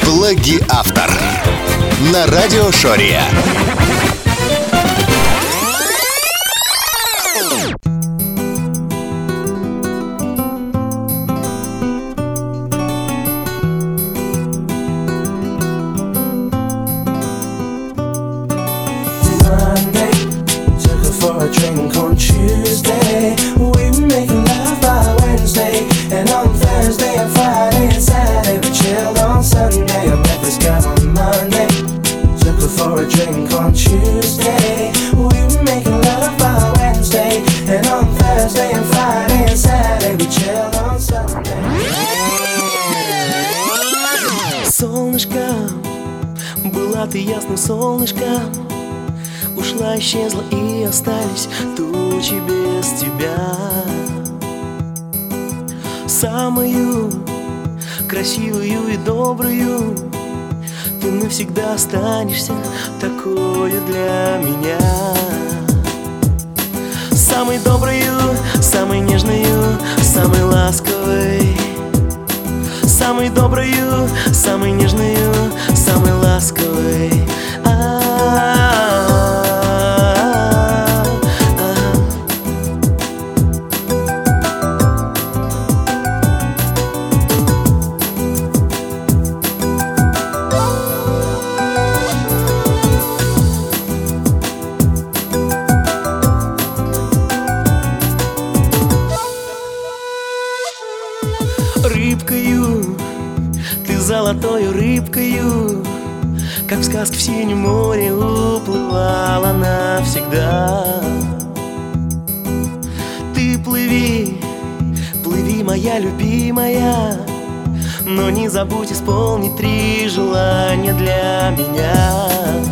Плагиатор на радио Шория. A drink on Tuesday, we were making love by Wednesday, and on Thursday and Friday and Saturday we chilled on Sunday. I met this guy on Monday, took her for a drink on Tuesday, we were making love by Wednesday, and on Thursday and Friday and Saturday we chilled on Sunday. Солнышко, была ты ясным солнышком, ушла, исчезла и остались тучи без тебя. Самую красивую и добрую ты навсегда останешься такою для меня. Самой доброю, самой нежною, самой ласковой. Самой доброю, самой нежною, самой ласковой. Рыбкою, ты золотою рыбкою, как в сказке в синем море уплывала навсегда. Ты плыви, плыви, моя любимая, но не забудь исполнить 3 желания для меня.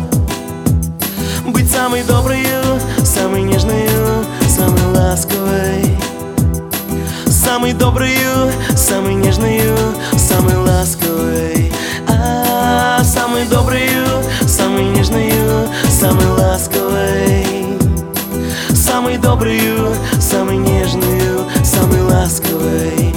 Быть самой доброю, самой нежною, самой ласковой. Самой доброю, самой нежною, самой ласковой. Самой доброю, самой нежною, самой ласковой. Самой доброю, самой нежною, самой ласковой.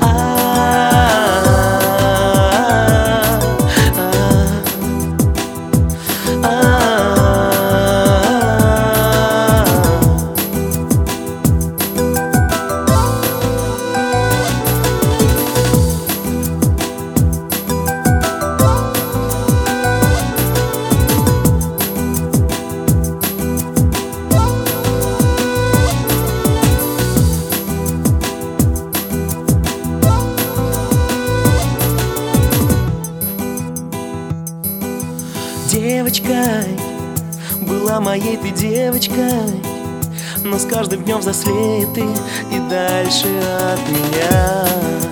Девочкой, была моей ты девочкой, но с каждым днем взрослеет ты и дальше от меня.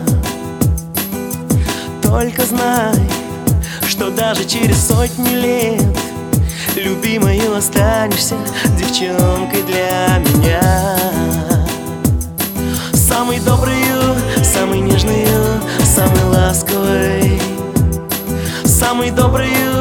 Только знай, что даже через сотни лет любимою останешься девчонкой для меня. Самой доброю, самой нежною, самой ласковой. Самой доброю,